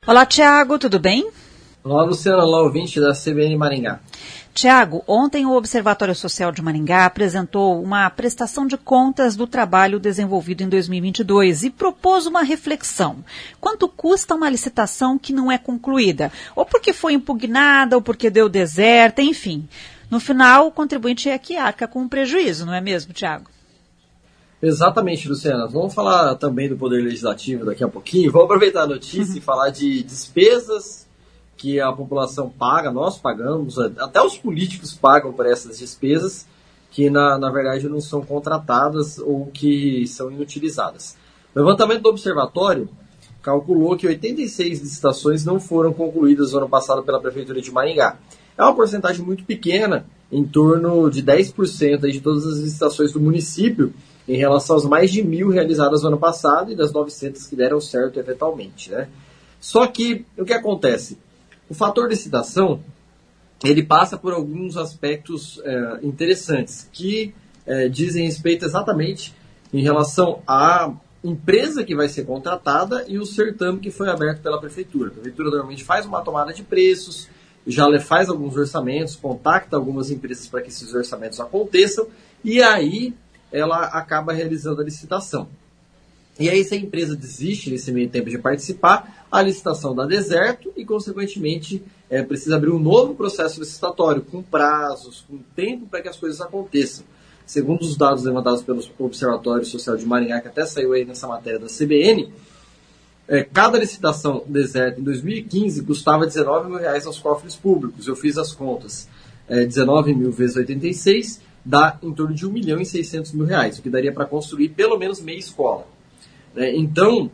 Olá, Tiago, tudo bem? Olá, Luciana, olá, ouvinte da CBN Maringá. Tiago, ontem o Observatório Social de Maringá apresentou uma prestação de contas do trabalho desenvolvido em 2022 e propôs uma reflexão. Quanto custa uma licitação que não é concluída? Ou porque foi impugnada, ou porque deu deserta, enfim. No final, o contribuinte é que arca com um prejuízo, não é mesmo, Tiago? Exatamente, Luciana. Vamos falar também do Poder Legislativo daqui a pouquinho. Vamos aproveitar a notícia e falar de despesas que a população paga, nós pagamos, até os políticos pagam por essas despesas que, na verdade, não são contratadas ou que são inutilizadas. O levantamento do Observatório calculou que 86 licitações não foram concluídas no ano passado pela Prefeitura de Maringá. É uma porcentagem muito pequena, em torno de 10% de todas as licitações do município, em relação às mais de 1.000 realizadas no ano passado e das 900 que deram certo eventualmente, né? Só que, o que acontece? O fator licitação, ele passa por alguns aspectos interessantes, que dizem respeito exatamente em relação à empresa que vai ser contratada e o certame que foi aberto pela Prefeitura. A Prefeitura normalmente faz uma tomada de preços, já faz alguns orçamentos, contacta algumas empresas para que esses orçamentos aconteçam, e aí ela acaba realizando a licitação. E aí, se a empresa desiste nesse meio tempo de participar, a licitação dá deserto e, consequentemente, precisa abrir um novo processo licitatório, com prazos, com tempo para que as coisas aconteçam. Segundo os dados levantados pelo Observatório Social de Maringá, que até saiu aí nessa matéria da CBN, cada licitação deserta em 2015 custava R$19 mil aos cofres públicos. Eu fiz as contas. 19 mil vezes 86 dá em torno de R$1.600.000, o que daria para construir pelo menos meia escola. Então,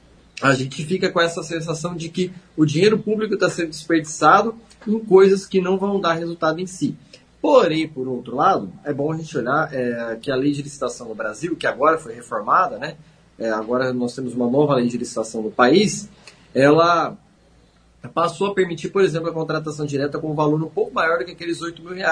a gente fica com essa sensação de que o dinheiro público está sendo desperdiçado em coisas que não vão dar resultado em si. Porém, por outro lado, é bom a gente olhar que a lei de licitação no Brasil, que agora foi reformada, né? Agora nós temos uma nova lei de licitação no país, ela passou a permitir, por exemplo, a contratação direta com um valor um pouco maior do que aqueles R$8 mil.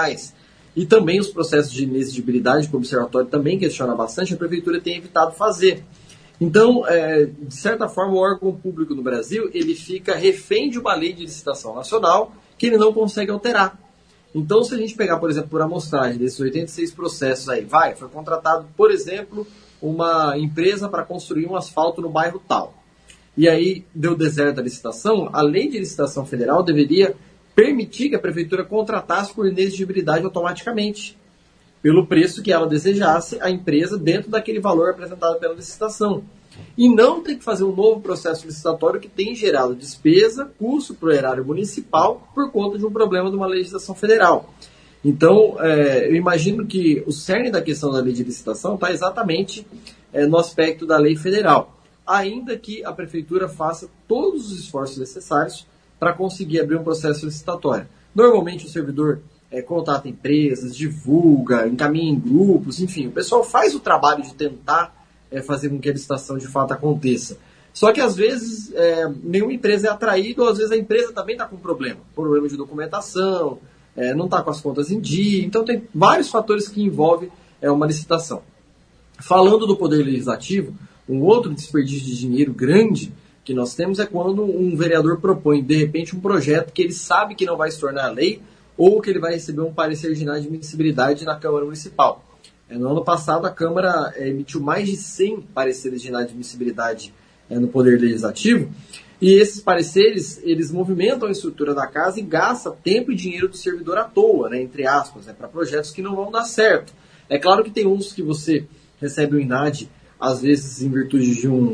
E também os processos de inexigibilidade, que o Observatório também questiona bastante, a Prefeitura tem evitado fazer. Então, de certa forma, o órgão público no Brasil, ele fica refém de uma lei de licitação nacional que ele não consegue alterar. Então, se a gente pegar, por exemplo, por amostragem desses 86 processos aí, foi contratado, por exemplo, uma empresa para construir um asfalto no bairro tal. E aí deu deserto a licitação, a lei de licitação federal deveria permitir que a prefeitura contratasse por inexigibilidade automaticamente, pelo preço que ela desejasse a empresa dentro daquele valor apresentado pela licitação. E não tem que fazer um novo processo licitatório que tem gerado despesa, custo para o erário municipal por conta de um problema de uma legislação federal. Então, eu imagino que o cerne da questão da lei de licitação está exatamente no aspecto da lei federal, ainda que a prefeitura faça todos os esforços necessários para conseguir abrir um processo licitatório. Normalmente o servidor contata empresas, divulga, encaminha em grupos, enfim, o pessoal faz o trabalho de tentar fazer com que a licitação de fato aconteça. Só que às vezes nenhuma empresa é atraída, ou às vezes a empresa também está com problema de documentação, não está com as contas em dia, então tem vários fatores que envolvem uma licitação. Falando do Poder Legislativo, um outro desperdício de dinheiro grande que nós temos é quando um vereador propõe, de repente, um projeto que ele sabe que não vai se tornar lei, ou que ele vai receber um parecer de inadmissibilidade na Câmara Municipal. No ano passado, a Câmara emitiu mais de 100 pareceres de inadmissibilidade no Poder Legislativo, e esses pareceres, eles movimentam a estrutura da casa e gastam tempo e dinheiro do servidor à toa, entre aspas, para projetos que não vão dar certo. É claro que tem uns que você recebe o INAD, às vezes em virtude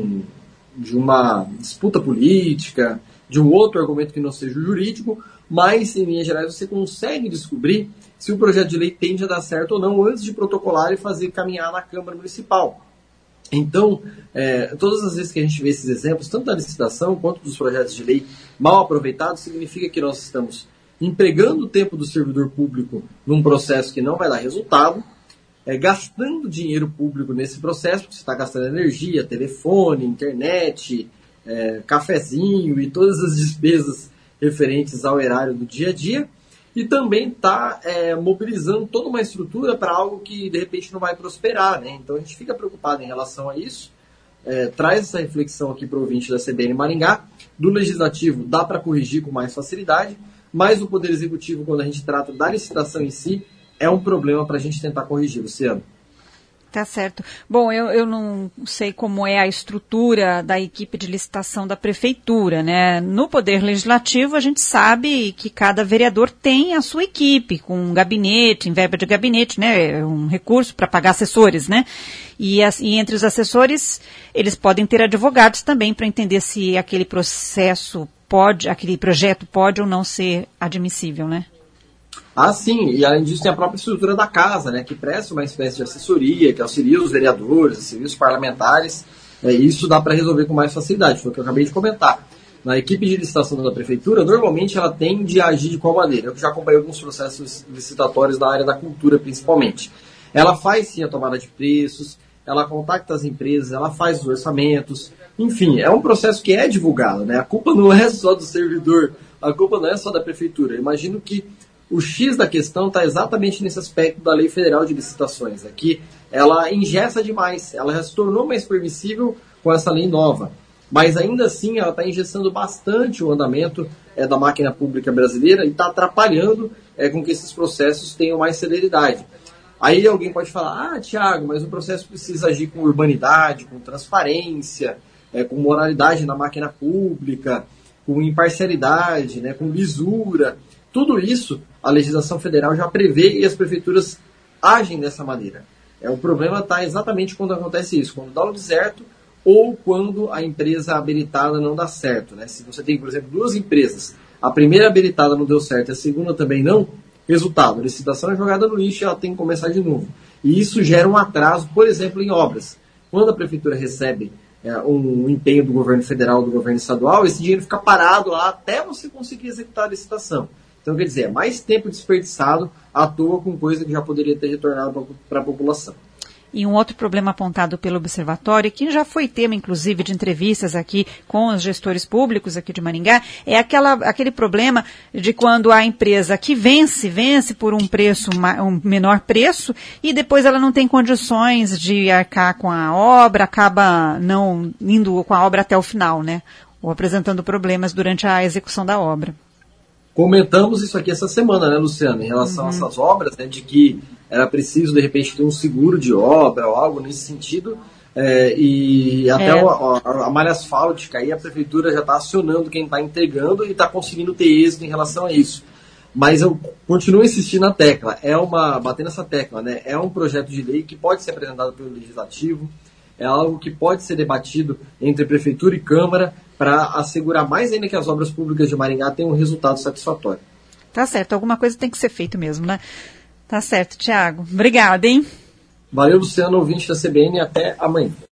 de uma disputa política, de um outro argumento que não seja o jurídico, mas, em linhas gerais, você consegue descobrir se o projeto de lei tende a dar certo ou não antes de protocolar e fazer caminhar na Câmara Municipal. Então, todas as vezes que a gente vê esses exemplos, tanto da licitação quanto dos projetos de lei mal aproveitados, significa que nós estamos empregando o tempo do servidor público num processo que não vai dar resultado, gastando dinheiro público nesse processo, porque você está gastando energia, telefone, internet, cafezinho e todas as despesas referentes ao erário do dia a dia, e também está mobilizando toda uma estrutura para algo que de repente não vai prosperar, né? Então a gente fica preocupado em relação a isso, traz essa reflexão aqui para o ouvinte da CBN Maringá, do Legislativo dá para corrigir com mais facilidade, mas o Poder Executivo, quando a gente trata da licitação em si, é um problema para a gente tentar corrigir, Luciano. Tá certo. Bom, eu não sei como é a estrutura da equipe de licitação da prefeitura, né? No Poder Legislativo, a gente sabe que cada vereador tem a sua equipe, com um gabinete, em verba de gabinete, né? Um recurso para pagar assessores, né? E entre os assessores, eles podem ter advogados também para entender se aquele aquele projeto pode ou não ser admissível, né? Ah, sim, e além disso tem a própria estrutura da casa, né, que presta uma espécie de assessoria, que auxilia os vereadores, auxilia os parlamentares, e isso dá para resolver com mais facilidade, foi o que eu acabei de comentar. Na equipe de licitação da prefeitura, normalmente ela tende a agir de qual maneira? Eu já acompanhei alguns processos licitatórios da área da cultura, principalmente. Ela faz sim a tomada de preços, ela contacta as empresas, ela faz os orçamentos, enfim, é um processo que é divulgado, né? A culpa não é só do servidor, a culpa não é só da prefeitura. Eu imagino que o X da questão está exatamente nesse aspecto da Lei Federal de Licitações, é que ela engessa demais, ela já se tornou mais permissível com essa lei nova, mas ainda assim ela está engessando bastante o andamento da máquina pública brasileira e está atrapalhando com que esses processos tenham mais celeridade. Aí alguém pode falar, Tiago, mas o processo precisa agir com urbanidade, com transparência, com moralidade na máquina pública, com imparcialidade, né, com lisura. Tudo isso a legislação federal já prevê e as prefeituras agem dessa maneira. O problema está exatamente quando acontece isso, quando dá o deserto ou quando a empresa habilitada não dá certo, né? Se você tem, por exemplo, duas empresas, a primeira habilitada não deu certo e a segunda também não, resultado, a licitação é jogada no lixo e ela tem que começar de novo. E isso gera um atraso, por exemplo, em obras. Quando a prefeitura recebe um empenho do governo federal, do governo estadual, esse dinheiro fica parado lá até você conseguir executar a licitação. Então, quer dizer, é mais tempo desperdiçado à toa com coisa que já poderia ter retornado para a população. E um outro problema apontado pelo Observatório, que já foi tema, inclusive, de entrevistas aqui com os gestores públicos aqui de Maringá, é aquele problema de quando a empresa que vence por um menor preço, e depois ela não tem condições de arcar com a obra, acaba não indo com a obra até o final, né? Ou apresentando problemas durante a execução da obra. Comentamos isso aqui essa semana, né, Luciano, em relação a essas obras, né, de que era preciso, de repente, ter um seguro de obra ou algo nesse sentido, e até a malha asfáltica, aí a prefeitura já está acionando quem está entregando e está conseguindo ter êxito em relação a isso. Mas eu continuo insistindo na tecla, batendo nessa tecla, né, é um projeto de lei que pode ser apresentado pelo Legislativo, é algo que pode ser debatido entre Prefeitura e Câmara para assegurar mais ainda que as obras públicas de Maringá tenham um resultado satisfatório. Tá certo, alguma coisa tem que ser feito mesmo, né? Tá certo, Tiago. Obrigada, hein? Valeu, Luciano, ouvinte da CBN, até amanhã.